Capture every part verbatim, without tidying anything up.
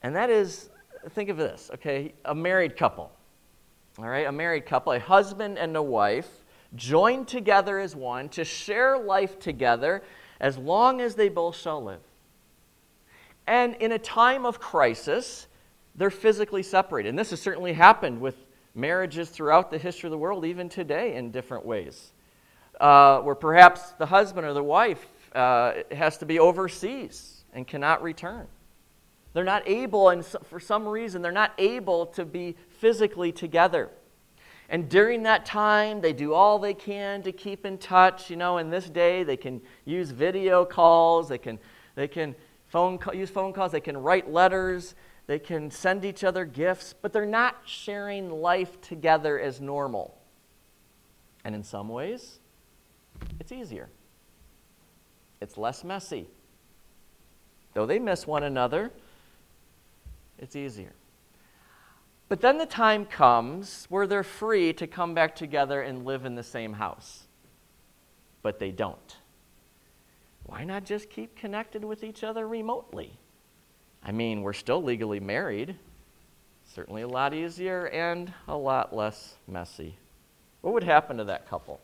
And that is, think of this, okay, a married couple. All right, a married couple, a husband and a wife, joined together as one to share life together as long as they both shall live. And in a time of crisis, they're physically separated. And this has certainly happened with marriages throughout the history of the world, even today in different ways. Uh, where perhaps the husband or the wife uh, has to be overseas and cannot return. They're not able, and for some reason, they're not able to be physically together. And during that time, they do all they can to keep in touch. You know, in this day, they can use video calls, they can, they can phone use phone calls, they can write letters, they can send each other gifts, but they're not sharing life together as normal. And in some ways, it's easier. It's less messy. Though they miss one another, it's easier. But then the time comes where they're free to come back together and live in the same house. But they don't. Why not just keep connected with each other remotely? I mean, we're still legally married. Certainly a lot easier and a lot less messy. What would happen to that couple?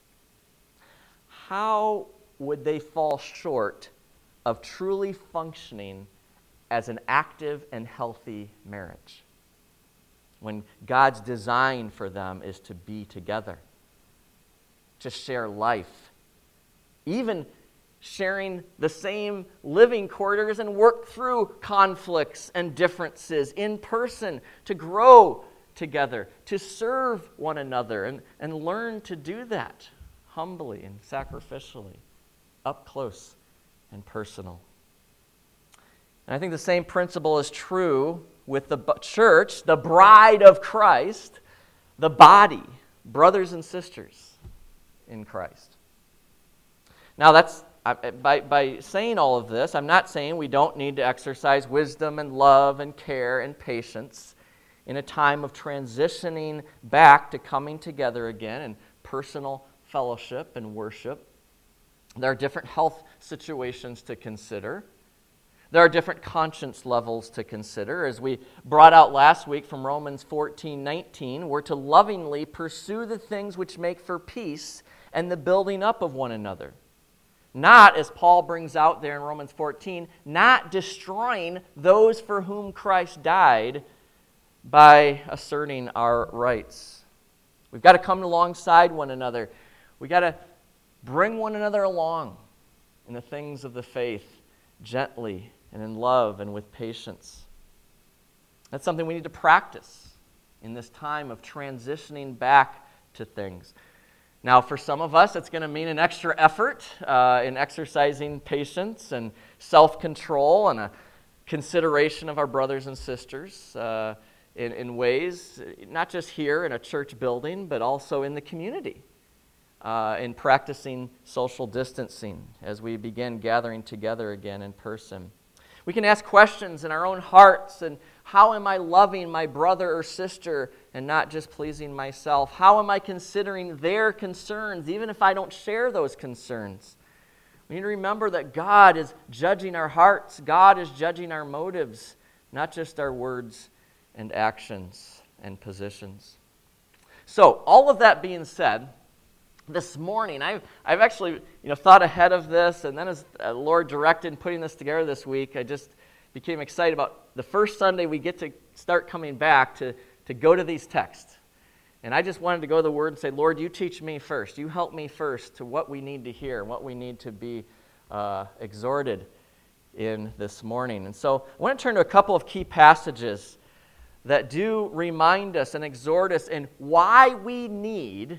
How would they fall short of truly functioning as an active and healthy marriage when God's design for them is to be together, to share life, even sharing the same living quarters and work through conflicts and differences in person, to grow together, to serve one another, and, and learn to do that humbly and sacrificially, up close and personal. And I think the same principle is true with the church, the bride of Christ, the body, brothers and sisters in Christ. Now that's, by, by saying all of this, I'm not saying we don't need to exercise wisdom and love and care and patience in a time of transitioning back to coming together again in personal fellowship and worship. There are different health situations to consider. There are different conscience levels to consider. As we brought out last week from Romans fourteen nineteen, we're to lovingly pursue the things which make for peace and the building up of one another. Not, as Paul brings out there in Romans fourteen, not destroying those for whom Christ died by asserting our rights. We've got to come alongside one another. We've got to bring one another along in the things of the faith gently and in love and with patience. That's something we need to practice in this time of transitioning back to things. Now, for some of us, it's going to mean an extra effort uh, in exercising patience and self-control and a consideration of our brothers and sisters uh, in, in ways, not just here in a church building, but also in the community. Uh, in practicing social distancing as we begin gathering together again in person. We can ask questions in our own hearts, and how am I loving my brother or sister and not just pleasing myself? How am I considering their concerns, even if I don't share those concerns? We need to remember that God is judging our hearts. God is judging our motives, not just our words and actions and positions. So, all of that being said, this morning, I've, I've actually you know, thought ahead of this, and then as the Lord directed in putting this together this week, I just became excited about the first Sunday we get to start coming back to, to go to these texts. And I just wanted to go to the Word and say, Lord, you teach me first. You help me first to what we need to hear, what we need to be uh, exhorted in this morning. And so I want to turn to a couple of key passages that do remind us and exhort us in why we need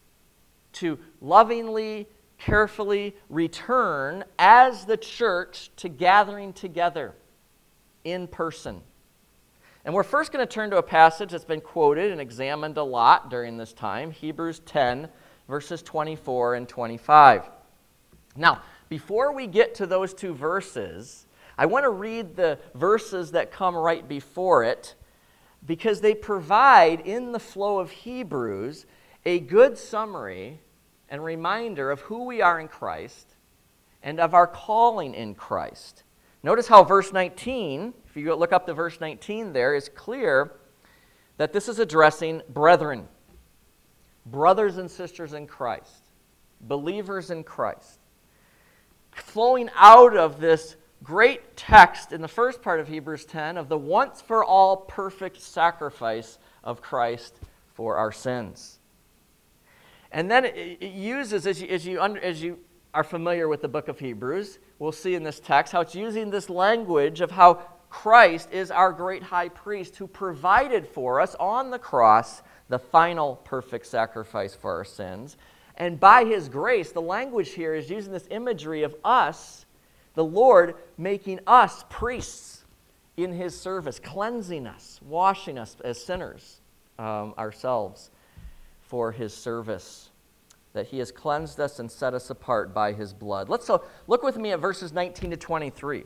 to lovingly, carefully return as the church to gathering together in person. And we're first going to turn to a passage that's been quoted and examined a lot during this time, Hebrews ten, verses twenty-four and twenty-five. Now, before we get to those two verses, I want to read the verses that come right before it because they provide, in the flow of Hebrews, a good summary and reminder of who we are in Christ and of our calling in Christ. Notice how verse nineteen, if you go look up to verse nineteen there, is clear that this is addressing brethren, brothers and sisters in Christ, believers in Christ. Flowing out of this great text in the first part of Hebrews ten of the once-for-all perfect sacrifice of Christ for our sins. And then it, it uses, as you, as, you under, as you are familiar with the book of Hebrews, we'll see in this text how it's using this language of how Christ is our great high priest who provided for us on the cross the final perfect sacrifice for our sins. And by his grace, the language here is using this imagery of us, the Lord, making us priests in his service, cleansing us, washing us as sinners um, ourselves for his service, that he has cleansed us and set us apart by his blood. Let's so look with me at verses nineteen to twenty-three.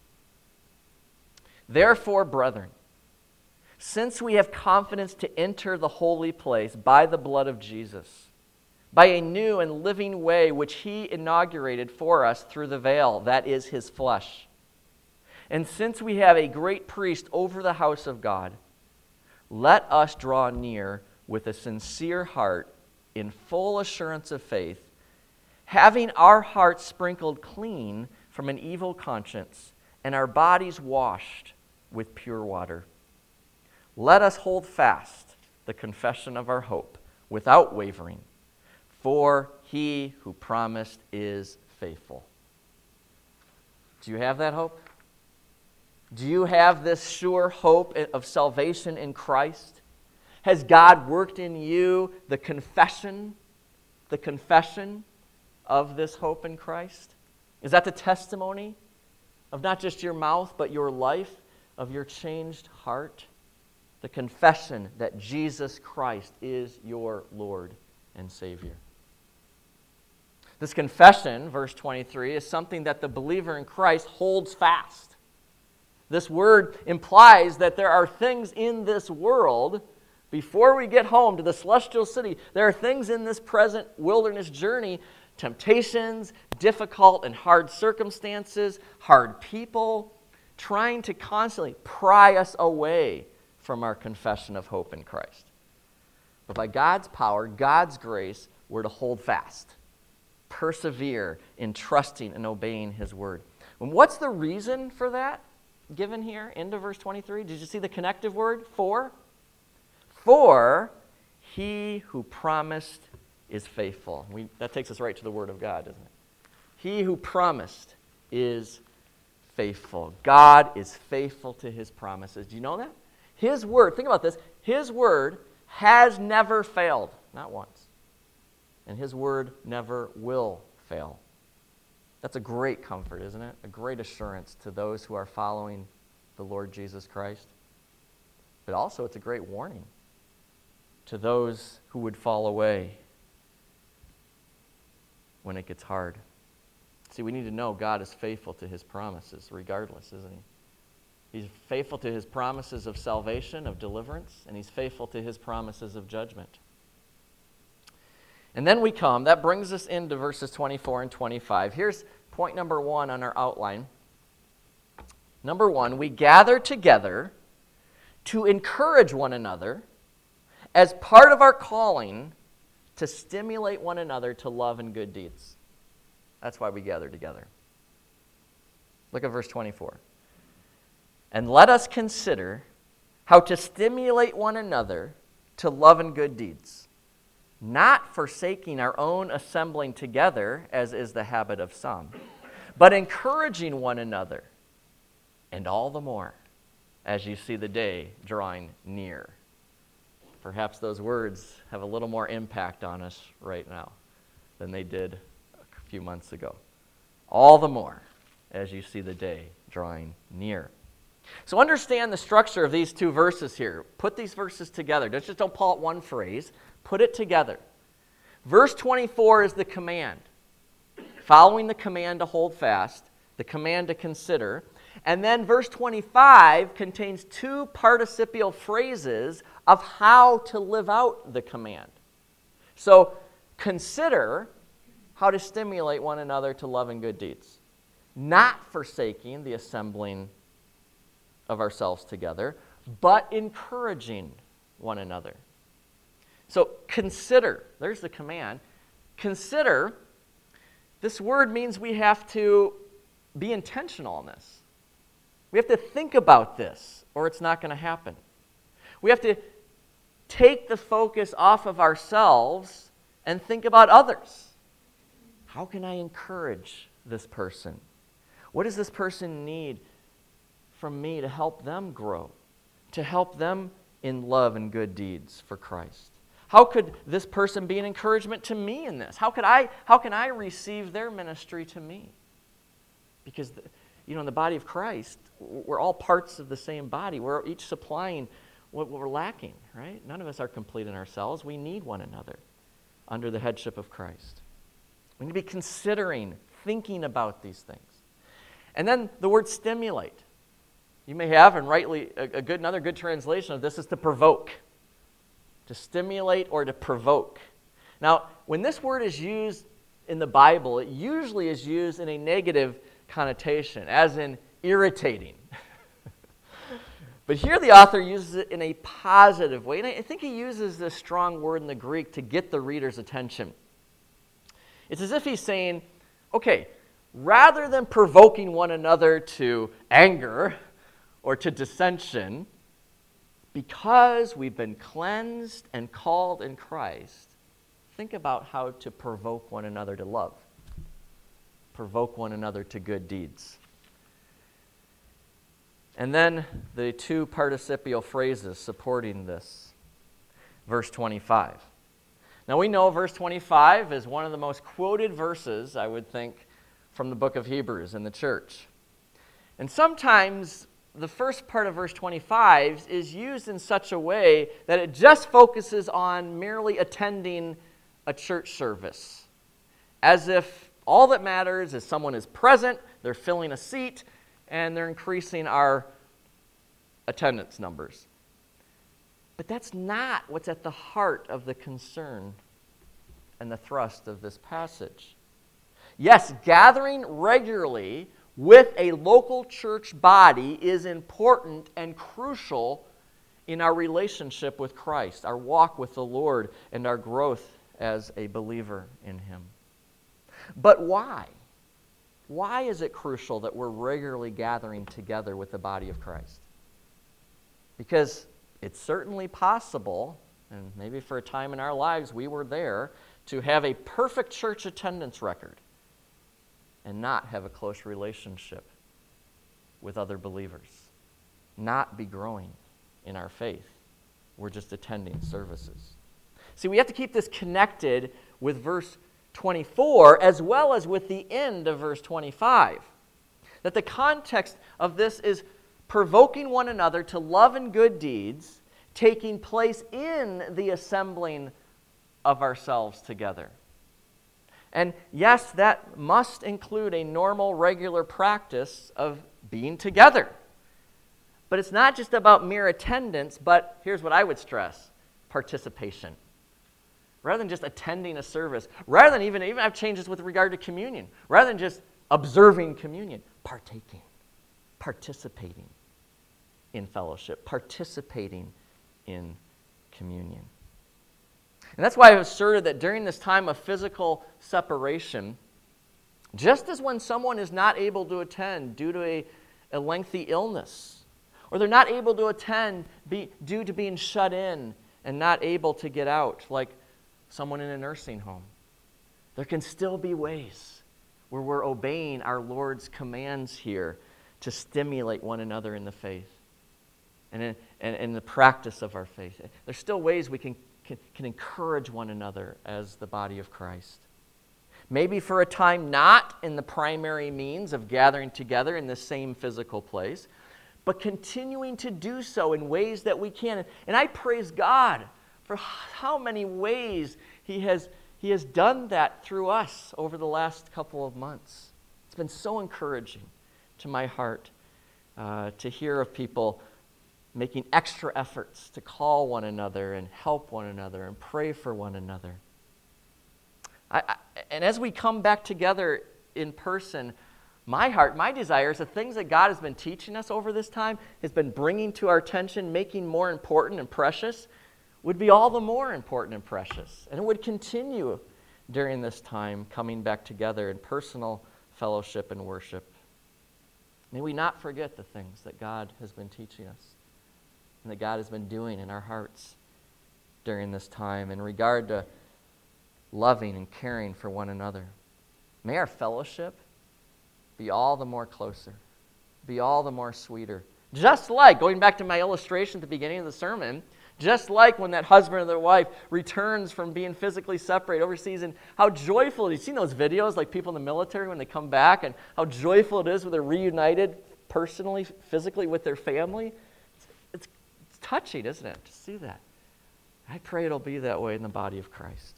Therefore, brethren, since we have confidence to enter the holy place by the blood of Jesus, by a new and living way which he inaugurated for us through the veil, that is his flesh. And since we have a great priest over the house of God, let us draw near with a sincere heart in full assurance of faith, having our hearts sprinkled clean from an evil conscience and our bodies washed with pure water. Let us hold fast the confession of our hope without wavering, for he who promised is faithful. Do you have that hope? Do you have this sure hope of salvation in Christ? Has God worked in you the confession, the confession of this hope in Christ? Is that the testimony of not just your mouth, but your life, of your changed heart? The confession that Jesus Christ is your Lord and Savior. This confession, verse twenty-three, is something that the believer in Christ holds fast. This word implies that there are things in this world, before we get home to the celestial city, there are things in this present wilderness journey, temptations, difficult and hard circumstances, hard people, trying to constantly pry us away from our confession of hope in Christ. But by God's power, God's grace, we're to hold fast, persevere in trusting and obeying his word. And what's the reason for that given here into verse twenty-three? Did you see the connective word, for? For he who promised is faithful. We, that takes us right to the word of God, doesn't it? He who promised is faithful. God is faithful to his promises. Do you know that? His word, think about this, his word has never failed, not once. And his word never will fail. That's a great comfort, isn't it? A great assurance to those who are following the Lord Jesus Christ. But also it's a great warning to those who would fall away when it gets hard. See, we need to know God is faithful to his promises regardless, isn't he? He's faithful to his promises of salvation, of deliverance, and he's faithful to his promises of judgment. And then we come, that brings us into verses twenty-four and twenty-five. Here's point number one on our outline. Number one, we gather together to encourage one another as part of our calling to stimulate one another to love and good deeds. That's why we gather together. Look at verse twenty-four. And let us consider how to stimulate one another to love and good deeds, not forsaking our own assembling together, as is the habit of some, but encouraging one another, and all the more as you see the day drawing near. Perhaps those words have a little more impact on us right now than they did a few months ago. All the more as you see the day drawing near. So understand the structure of these two verses here. Put these verses together. Just don't pull out one phrase. Put it together. Verse twenty-four is the command. Following the command to hold fast, the command to consider. And then verse twenty-five contains two participial phrases of how to live out the command. So consider how to stimulate one another to love and good deeds. not forsaking the assembling of ourselves together, but encouraging one another. So consider, there's the command. Consider, this word means we have to be intentional in this. We have to think about this, or it's not going to happen. We have to take the focus off of ourselves and think about others. How can I encourage this person? What does this person need from me to help them grow, to help them in love and good deeds for Christ? How could this person be an encouragement to me in this? How could I, how can I receive their ministry to me? Because, the, you know, in the body of Christ, we're all parts of the same body. We're each supplying what we're lacking, right? None of us are complete in ourselves. We need one another under the headship of Christ. We need to be considering, thinking about these things. And then the word stimulate. You may have, and rightly, a, a good another good translation of this is to provoke. To stimulate or to provoke. Now, when this word is used in the Bible, it usually is used in a negative connotation, as in irritating. But here the author uses it in a positive way, and I think he uses this strong word in the Greek to get the reader's attention. It's as if he's saying, okay, rather than provoking one another to anger or to dissension, because we've been cleansed and called in Christ, think about how to provoke one another to love. Provoke one another to good deeds. And then the two participial phrases supporting this. Verse twenty-five. Now we know verse twenty-five is one of the most quoted verses, I would think, from the book of Hebrews in the church. And sometimes the first part of verse twenty-five is used in such a way that it just focuses on merely attending a church service, as if all that matters is someone is present, they're filling a seat, and they're increasing our attendance numbers. But that's not what's at the heart of the concern and the thrust of this passage. Yes, gathering regularly with a local church body is important and crucial in our relationship with Christ, our walk with the Lord, and our growth as a believer in Him. But why? Why is it crucial that we're regularly gathering together with the body of Christ? Because it's certainly possible, and maybe for a time in our lives we were there, to have a perfect church attendance record and not have a close relationship with other believers, not be growing in our faith. We're just attending services. See, we have to keep this connected with verse twenty-four as well as with the end of verse twenty-five. That the context of this is provoking one another to love and good deeds, taking place in the assembling of ourselves together. And yes, that must include a normal, regular practice of being together. But it's not just about mere attendance, but here's what I would stress, participation. Rather than just attending a service, rather than even, even have changes with regard to communion, rather than just observing communion, partaking, participating in fellowship, participating in communion. And that's why I've asserted that during this time of physical separation, just as when someone is not able to attend due to a, a lengthy illness, or they're not able to attend be, due to being shut in and not able to get out, like someone in a nursing home, there can still be ways where we're obeying our Lord's commands here to stimulate one another in the faith and in, and in the practice of our faith. There's still ways we can Can, can encourage one another as the body of Christ. Maybe for a time not in the primary means of gathering together in the same physical place, but continuing to do so in ways that we can. And I praise God for how many ways He has, he has done that through us over the last couple of months. It's been so encouraging to my heart uh, to hear of people making extra efforts to call one another and help one another and pray for one another. I, I, and as we come back together in person, My heart, my desire is the things that God has been teaching us over this time, has been bringing to our attention, making more important and precious, would be all the more important and precious. And it would continue during this time, coming back together in personal fellowship and worship. May we not forget the things that God has been teaching us and that God has been doing in our hearts during this time in regard to loving and caring for one another. May our fellowship be all the more closer, be all the more sweeter. Just like, going back to my illustration at the beginning of the sermon, just like when that husband or their wife returns from being physically separated overseas, and how joyful, you've seen those videos, like people in the military when they come back, and how joyful it is when they're reunited personally, physically with their family. It's, it's, it's touching, isn't it, to see that? I pray it'll be that way in the body of Christ.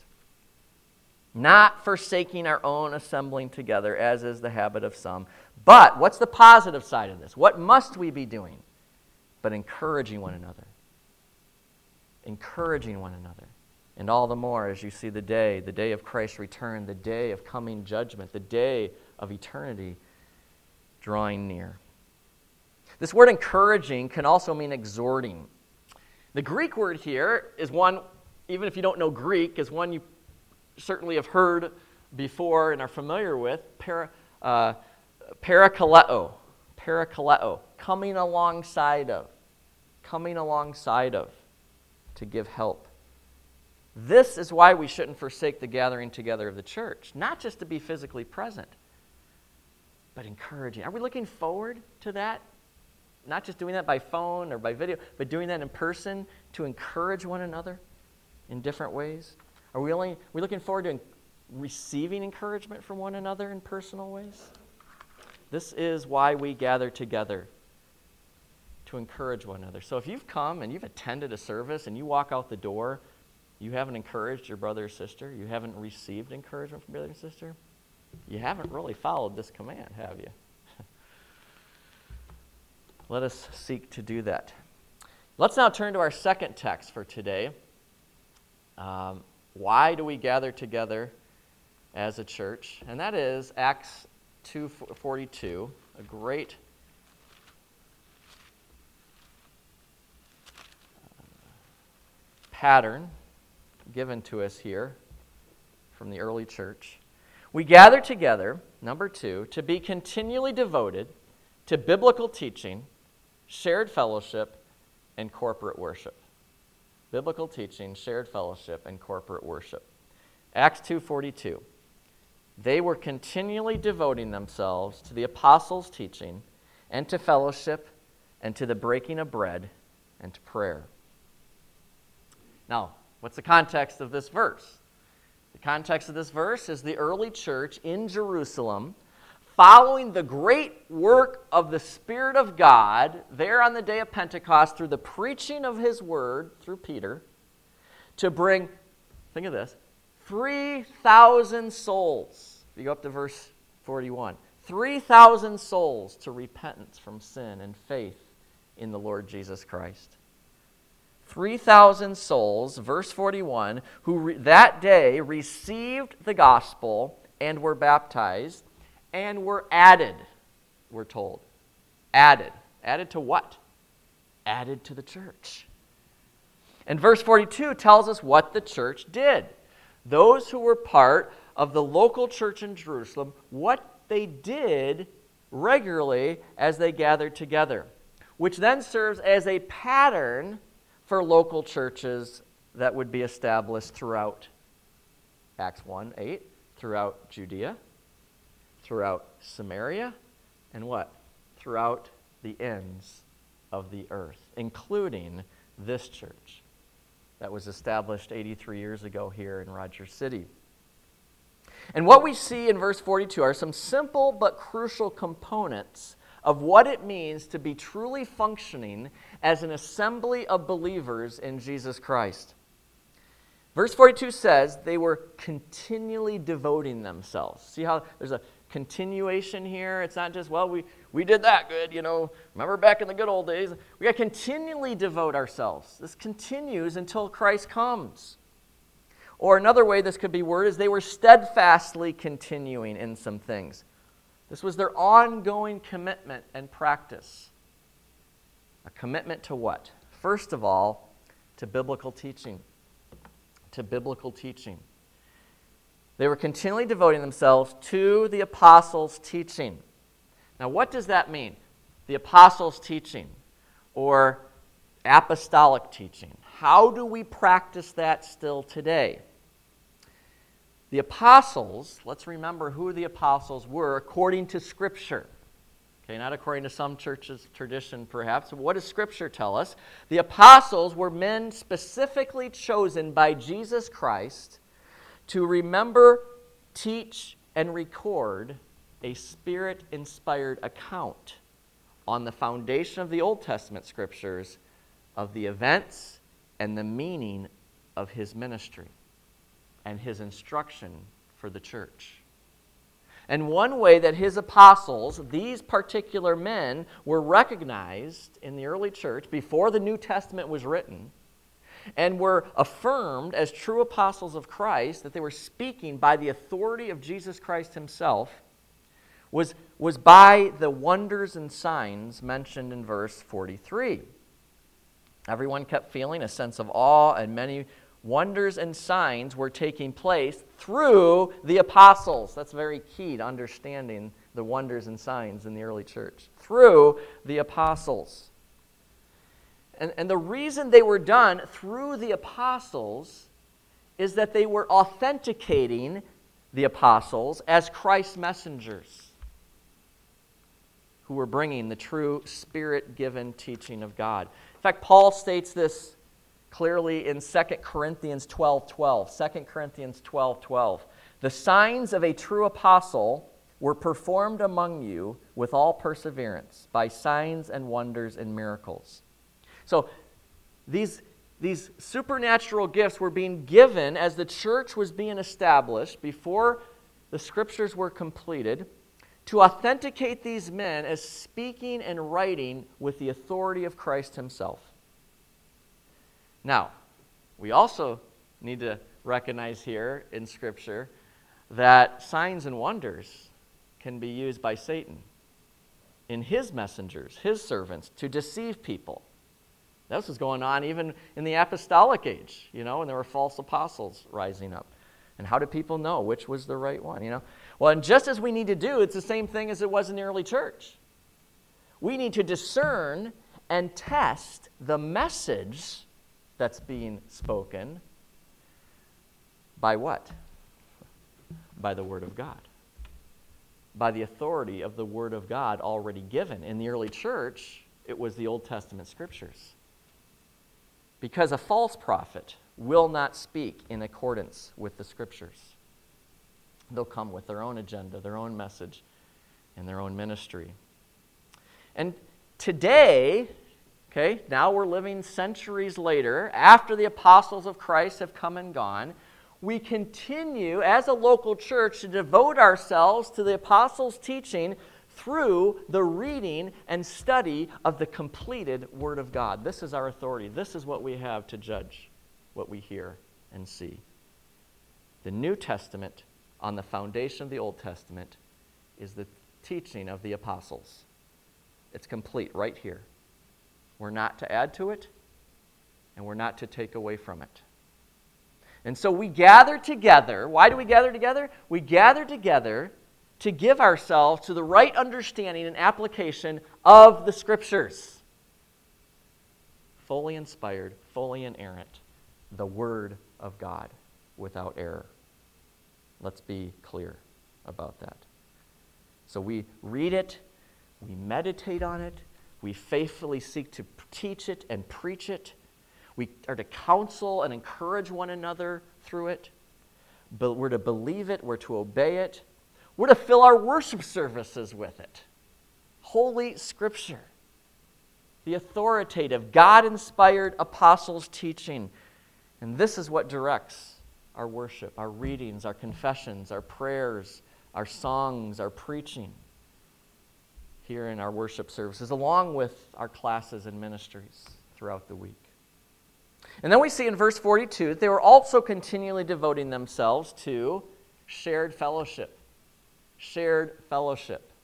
Not forsaking our own assembling together, as is the habit of some. But what's the positive side of this? What must we be doing? But encouraging one another. Encouraging one another. And all the more as you see the day, the day of Christ's return, the day of coming judgment, the day of eternity drawing near. This word encouraging can also mean exhorting. The Greek word here is one, even if you don't know Greek, is one you certainly have heard before and are familiar with, para, uh, parakaleo, parakaleo, coming alongside of, coming alongside of, to give help. This is why we shouldn't forsake the gathering together of the church, not just to be physically present, but encouraging. Are we looking forward to that? Not just doing that by phone or by video, but doing that in person to encourage one another in different ways? Are we only we looking forward to receiving encouragement from one another in personal ways? This is why we gather together, to encourage one another. So if you've come and you've attended a service and you walk out the door, you haven't encouraged your brother or sister, you haven't received encouragement from your brother or sister, you haven't really followed this command, have you? Let us seek to do that. Let's now turn to our second text for today. Um, why do we gather together as a church? And that is Acts two forty-two, a great pattern given to us here from the early church. We gather together, number two, to be continually devoted to biblical teaching, shared fellowship, and corporate worship. Biblical teaching, shared fellowship, and corporate worship. Acts two forty-two. They were continually devoting themselves to the apostles' teaching, and to fellowship, and to the breaking of bread, and to prayer. Now, what's the context of this verse? The context of this verse is the early church in Jerusalem following the great work of the Spirit of God there on the day of Pentecost through the preaching of His Word through Peter to bring, think of this, three thousand souls. You go up to verse forty-one. three thousand souls to repentance from sin and faith in the Lord Jesus Christ. three thousand souls, verse forty-one, who re- that day received the gospel and were baptized and were added, we're told. Added. Added to what? Added to the church. And verse forty-two tells us what the church did. Those who were part of the local church in Jerusalem, what they did regularly as they gathered together, which then serves as a pattern for local churches that would be established throughout Acts one eight, throughout Judea, throughout Samaria, and what? Throughout the ends of the earth, including this church that was established eighty-three years ago here in Rogers City. And what we see in verse forty-two are some simple but crucial components of what it means to be truly functioning as an assembly of believers in Jesus Christ. Verse forty-two says they were continually devoting themselves. See how there's a continuation here? It's not just, well, we, we did that good, you know, remember back in the good old days. We got to continually devote ourselves. This continues until Christ comes. Or another way this could be worded is they were steadfastly continuing in some things. This was their ongoing commitment and practice. A commitment to what? First of all, to biblical teaching. To biblical teaching. They were continually devoting themselves to the apostles' teaching. Now, what does that mean? The apostles' teaching, or apostolic teaching. How do we practice that still today? The apostles, let's remember who the apostles were according to Scripture. Okay, not according to some church's tradition, perhaps. But what does Scripture tell us? The apostles were men specifically chosen by Jesus Christ to remember, teach, and record a Spirit-inspired account on the foundation of the Old Testament Scriptures of the events and the meaning of his ministry and his instruction for the church. And one way that his apostles, these particular men, were recognized in the early church before the New Testament was written and were affirmed as true apostles of Christ, that they were speaking by the authority of Jesus Christ himself, was, was by the wonders and signs mentioned in verse forty-three. Everyone kept feeling a sense of awe, and many wonders and signs were taking place through the apostles. That's very key to understanding the wonders and signs in the early church. Through the apostles. And, and the reason they were done through the apostles is that they were authenticating the apostles as Christ's messengers who were bringing the true Spirit-given teaching of God. In fact, Paul states this clearly in Second Corinthians twelve twelve. Second Corinthians twelve twelve. The signs of a true apostle were performed among you with all perseverance, by signs and wonders and miracles. So these, these supernatural gifts were being given as the church was being established before the Scriptures were completed, to authenticate these men as speaking and writing with the authority of Christ himself. Now, we also need to recognize here in Scripture that signs and wonders can be used by Satan in his messengers, his servants, to deceive people. This was going on even in the apostolic age, you know, and there were false apostles rising up. And how did people know which was the right one, you know? Well, and just as we need to do, it's the same thing as it was in the early church. We need to discern and test the message that's being spoken by what? By the Word of God. By the authority of the Word of God already given. In the early church, it was the Old Testament Scriptures. Because a false prophet will not speak in accordance with the Scriptures. They'll come with their own agenda, their own message, and their own ministry. And today, okay, now we're living centuries later, after the apostles of Christ have come and gone, we continue as a local church to devote ourselves to the apostles' teaching through the reading and study of the completed Word of God. This is our authority. This is what we have to judge what we hear and see. The New Testament, on the foundation of the Old Testament, is the teaching of the apostles. It's complete right here. We're not to add to it, and we're not to take away from it. And so we gather together. Why do we gather together? We gather together to give ourselves to the right understanding and application of the Scriptures. Fully inspired, fully inerrant, the Word of God without error. Let's be clear about that. So we read it, we meditate on it, we faithfully seek to teach it and preach it. We are to counsel and encourage one another through it. But we're to believe it, we're to obey it. We're to fill our worship services with it. Holy Scripture. The authoritative, God-inspired apostles' teaching. And this is what directs our worship, our readings, our confessions, our prayers, our songs, our preaching here in our worship services, along with our classes and ministries throughout the week. And then we see in verse forty-two, they were also continually devoting themselves to shared fellowship. Shared fellowship.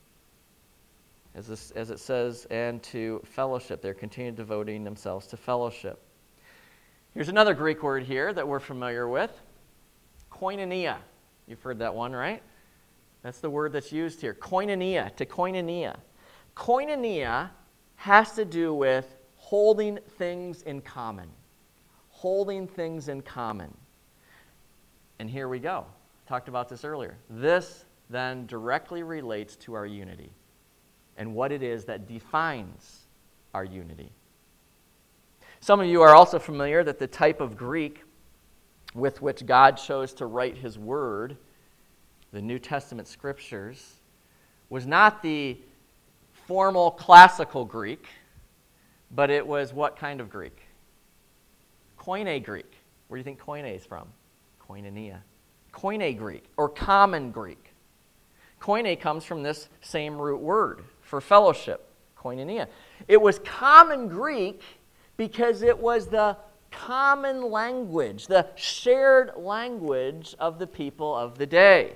as, this, as it says, and to fellowship. They're continuing devoting themselves to fellowship. Here's another Greek word here that we're familiar with, koinonia. You've heard that one, right? That's the word that's used here, koinonia, to koinonia. Koinonia has to do with holding things in common. Holding things in common. And here we go. Talked about this earlier. This then directly relates to our unity and what it is that defines our unity. Some of you are also familiar that the type of Greek with which God chose to write His Word, the New Testament Scriptures, was not the formal classical Greek, but it was what kind of Greek? Koine Greek. Where do you think koine is from? Koinonia. Koine Greek, or common Greek. Koine comes from this same root word for fellowship, koinonia. It was common Greek because it was the common language, the shared language of the people of the day.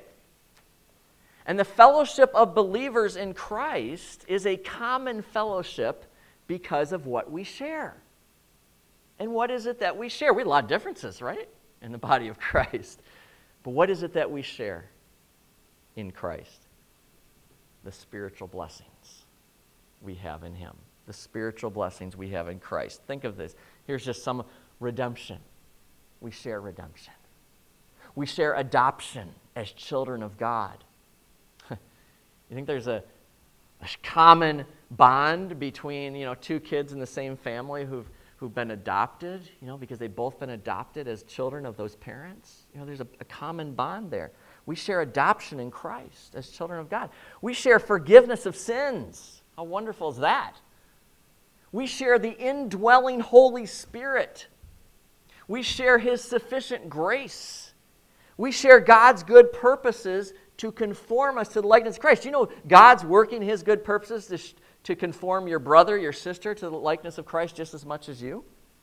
And the fellowship of believers in Christ is a common fellowship because of what we share. And what is it that we share? We have a lot of differences, right, in the body of Christ. But what is it that we share in Christ? The spiritual blessings we have in Him. The spiritual blessings we have in Christ. Think of this. Here's just some redemption. We share redemption. We share adoption as children of God. You think there's a, a common bond between, you know, two kids in the same family who've who've been adopted, you know, because they've both been adopted as children of those parents? You know, there's a, a common bond there. We share adoption in Christ as children of God. We share forgiveness of sins. How wonderful is that? We share the indwelling Holy Spirit. We share His sufficient grace. We share God's good purposes to conform us to the likeness of Christ. You know, God's working His good purposes to, to conform your brother, your sister to the likeness of Christ just as much as you.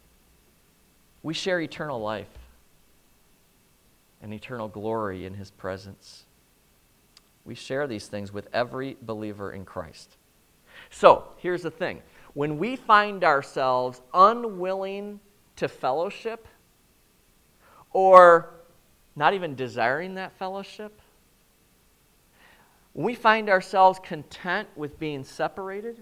We share eternal life and eternal glory in His presence. We share these things with every believer in Christ. So, here's the thing. When we find ourselves unwilling to fellowship, or not even desiring that fellowship, when we find ourselves content with being separated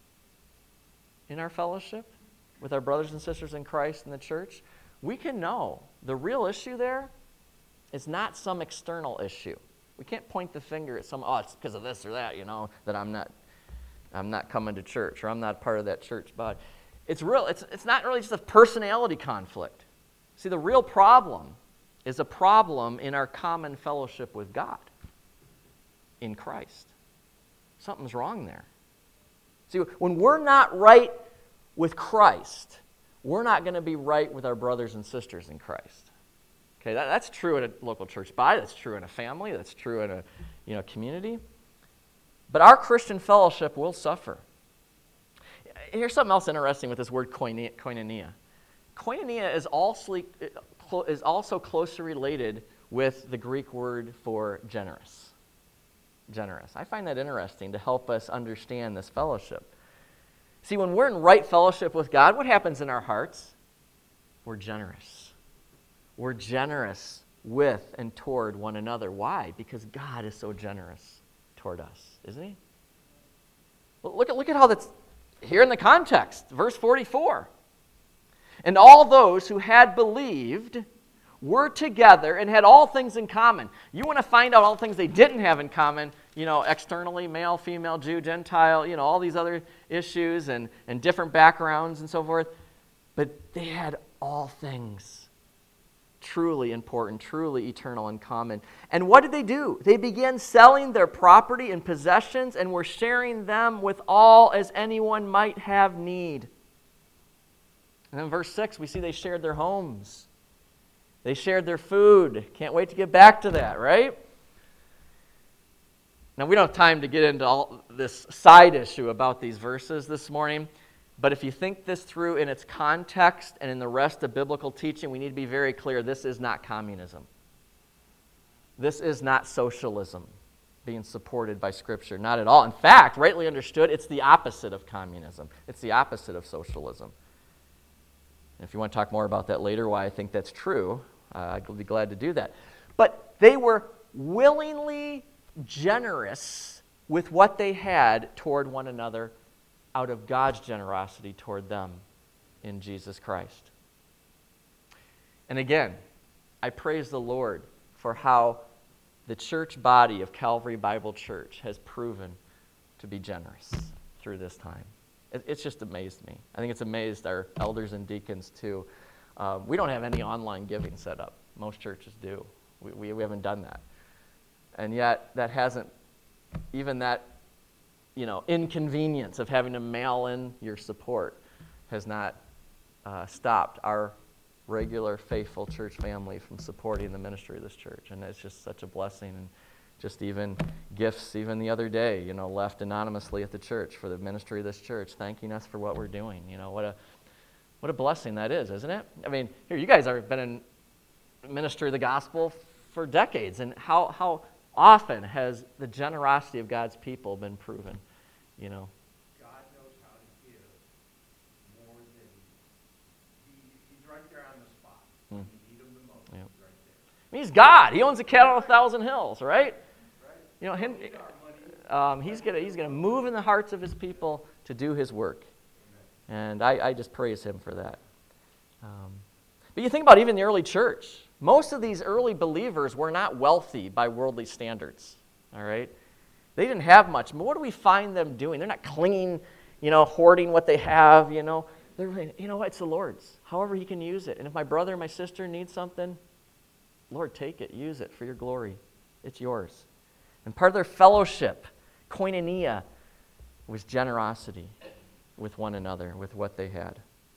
in our fellowship with our brothers and sisters in Christ in the church, we can know the real issue there is not some external issue. We can't point the finger at some, oh, it's because of this or that, you know, that I'm not I'm not coming to church, or I'm not part of that church body. It's real. It's, it's not really just a personality conflict. See, the real problem is a problem in our common fellowship with God in Christ. Something's wrong there. See, when we're not right with Christ, we're not going to be right with our brothers and sisters in Christ. Okay, that, that's true in a local church body. That's true in a family. That's true in a you know community. But our Christian fellowship will suffer. Here's something else interesting with this word koinonia. Koinonia is also, is also closely related with the Greek word for generous. Generous. I find that interesting to help us understand this fellowship. See, when we're in right fellowship with God, what happens in our hearts? We're generous. We're generous with and toward one another. Why? Because God is so generous toward us, isn't He? Well, look at, look at how that's here in the context. Verse forty-four. And all those who had believed were together and had all things in common. You want to find out all things they didn't have in common, you know, externally, male, female, Jew, Gentile, you know, all these other issues and, and different backgrounds and so forth. But they had all things truly important, truly eternal in common. And what did they do? They began selling their property and possessions and were sharing them with all as anyone might have need. And then verse six, we see they shared their homes. They shared their food. Can't wait to get back to that, right? Now, we don't have time to get into all this side issue about these verses this morning, but if you think this through in its context and in the rest of biblical teaching, we need to be very clear, this is not communism. This is not socialism. being supported by Scripture. Not at all. In fact, rightly understood, it's the opposite of communism. It's the opposite of socialism. And if you want to talk more about that later, why I think that's true, uh, I'd be glad to do that. But they were willingly generous with what they had toward one another out of God's generosity toward them in Jesus Christ. And again, I praise the Lord for how the church body of Calvary Bible Church has proven to be generous through this time. It, it's just amazed me. I think it's amazed our elders and deacons too. Uh, we don't have any online giving set up. Most churches do. We, we, we haven't done that. And yet that hasn't, even that, you know, inconvenience of having to mail in your support has not uh, stopped our regular, faithful church family from supporting the ministry of this church. And it's just such a blessing. And just even gifts, even the other day, you know, left anonymously at the church for the ministry of this church, thanking us for what we're doing. You know, what a what a blessing that is, isn't it? I mean, here, you guys have been in ministry of the gospel for decades. And how, how often has the generosity of God's people been proven, you know? I mean, he's God. He owns the cattle on a thousand hills, right? You know, him, um, he's gonna he's gonna move in the hearts of his people to do his work, and I, I just praise him for that. Um, but you think about even the early church. Most of these early believers were not wealthy by worldly standards. All right, they didn't have much. But what do we find them doing? They're not clinging, you know, hoarding what they have. You know, they're really, you know what? It's the Lord's. However He can use it. And if my brother or my sister needs something, Lord, take it, use it for your glory. It's yours. And part of their fellowship, koinonia, was generosity with one another, with what they had.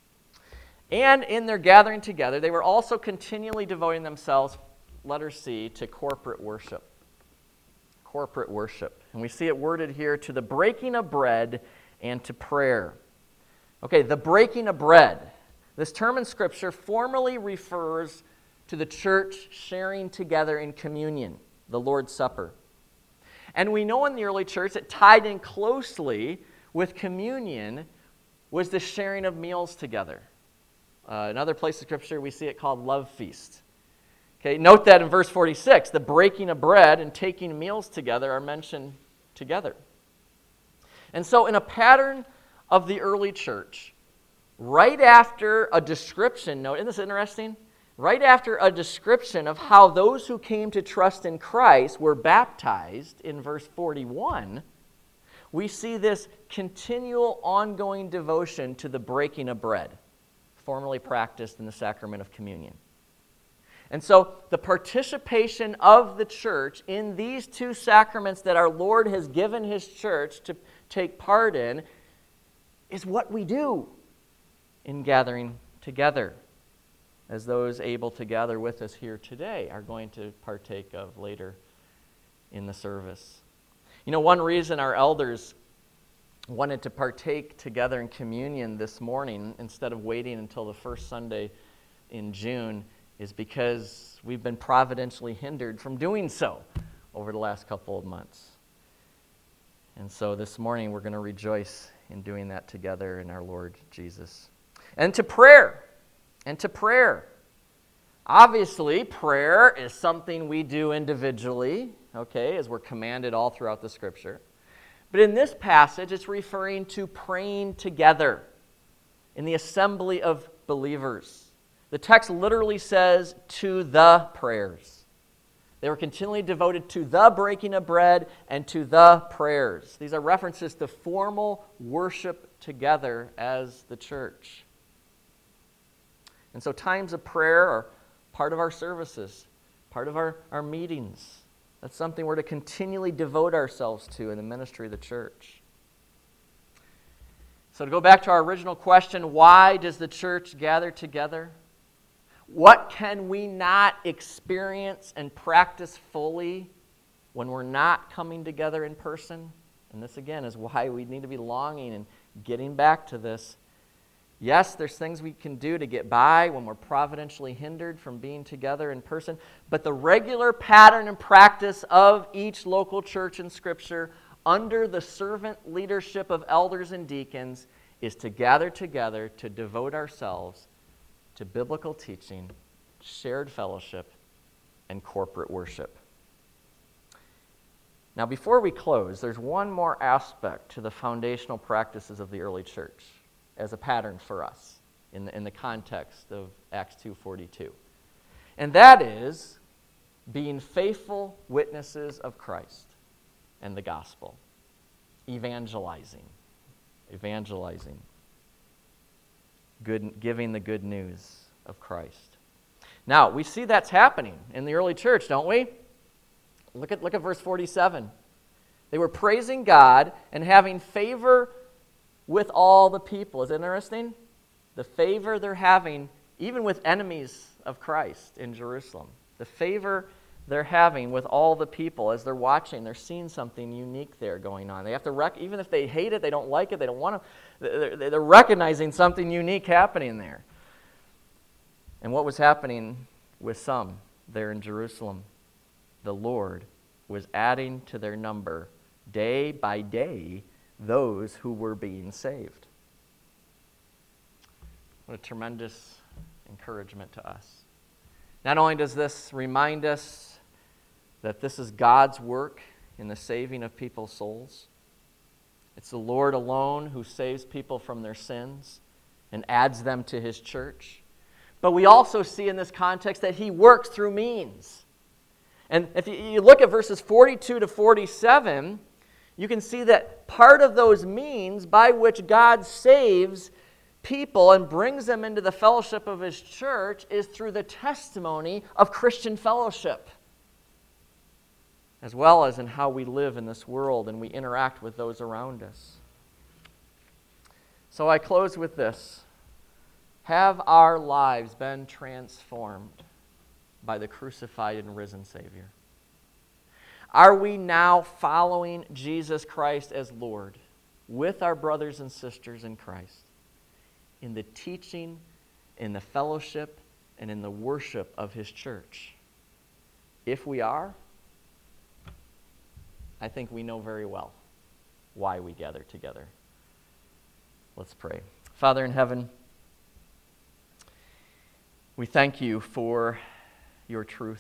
And in their gathering together, they were also continually devoting themselves, letter C, to corporate worship. Corporate worship. And we see it worded here, to the breaking of bread and to prayer. Okay, the breaking of bread. This term in Scripture formally refers to the church sharing together in communion, the Lord's Supper. And we know in the early church that tied in closely with communion was the sharing of meals together. Uh, another place in Scripture we see it called love feast. Okay, note that in verse forty-six, the breaking of bread and taking meals together are mentioned together. And so in a pattern of the early church, right after a description, note, isn't this interesting? Right after a description of how those who came to trust in Christ were baptized in verse forty-one, we see this continual ongoing devotion to the breaking of bread, formerly practiced in the sacrament of communion. And so the participation of the church in these two sacraments that our Lord has given His church to take part in is what we do in gathering together, as those able to gather with us here today are going to partake of later in the service. You know, one reason our elders wanted to partake together in communion this morning instead of waiting until the first Sunday in June is because we've been providentially hindered from doing so over the last couple of months. And so this morning we're going to rejoice in doing that together in our Lord Jesus. And to prayer. And to prayer. Obviously, prayer is something we do individually, okay, as we're commanded all throughout the Scripture. But in this passage, it's referring to praying together in the assembly of believers. The text literally says, to the prayers. They were continually devoted to the breaking of bread and to the prayers. These are references to formal worship together as the church. And so times of prayer are part of our services, part of our, our meetings. That's something we're to continually devote ourselves to in the ministry of the church. So to go back to our original question, why does the church gather together? What can we not experience and practice fully when we're not coming together in person? And this again is why we need to be longing and getting back to this. Yes, there's things we can do to get by when we're providentially hindered from being together in person, but the regular pattern and practice of each local church in Scripture under the servant leadership of elders and deacons is to gather together to devote ourselves to biblical teaching, shared fellowship, and corporate worship. Now, before we close, there's one more aspect to the foundational practices of the early church as a pattern for us in the, in the context of Acts two forty-two. And that is being faithful witnesses of Christ and the gospel. Evangelizing. Evangelizing. Good, giving the good news of Christ. Now, we see that's happening in the early church, don't we? Look at, look at verse forty-seven. They were praising God and having favor with all the people. Is it interesting? The favor they're having, even with enemies of Christ in Jerusalem. The favor they're having with all the people as they're watching. They're seeing something unique there going on. They have to, rec- even if they hate it, they don't like it, they don't want to, they're, they're recognizing something unique happening there. And what was happening with some there in Jerusalem? The Lord was adding to their number day by day those who were being saved. What a tremendous encouragement to us. Not only does this remind us that this is God's work in the saving of people's souls, it's the Lord alone who saves people from their sins and adds them to His church. But we also see in this context that He works through means. And if you look at verses forty-two to forty-seven, you can see that part of those means by which God saves people and brings them into the fellowship of His church is through the testimony of Christian fellowship, as well as in how we live in this world and we interact with those around us. So I close with this. Have our lives been transformed by the crucified and risen Savior? Are we now following Jesus Christ as Lord with our brothers and sisters in Christ in the teaching, in the fellowship, and in the worship of His church? If we are, I think we know very well why we gather together. Let's pray. Father in heaven, we thank You for Your truth.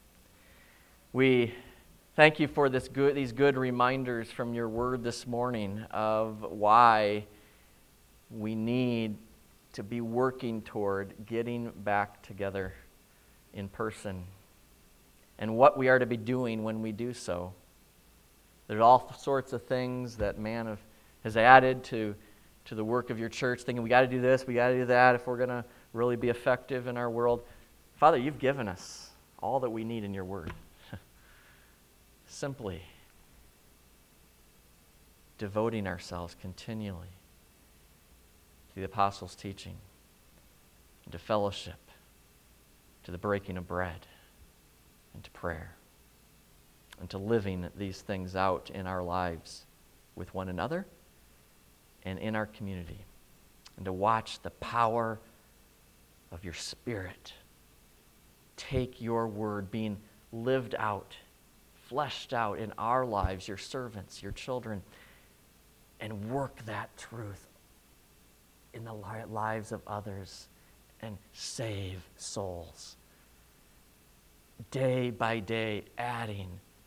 We thank You for this good, these good reminders from Your word this morning of why we need to be working toward getting back together in person and what we are to be doing when we do so. There's all sorts of things that man have, has added to, to the work of Your church, thinking we got to do this, we got to do that if we're going to really be effective in our world. Father, You've given us all that we need in Your word. Simply devoting ourselves continually to the apostles' teaching, and to fellowship, to the breaking of bread, and to prayer, and to living these things out in our lives with one another and in our community, and to watch the power of Your Spirit take Your word being lived out, fleshed out in our lives, Your servants, Your children, and work that truth in the lives of others and save souls. Day by day, adding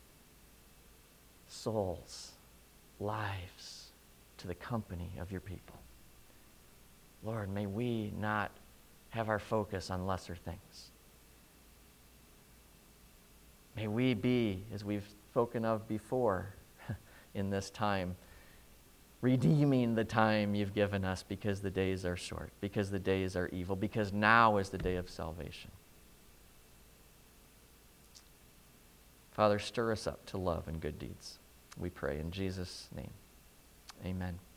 souls, lives to the company of Your people. Lord, may we not have our focus on lesser things. May we be, as we've spoken of before in this time, redeeming the time You've given us because the days are short, because the days are evil, because now is the day of salvation. Father, stir us up to love and good deeds. We pray in Jesus' name. Amen.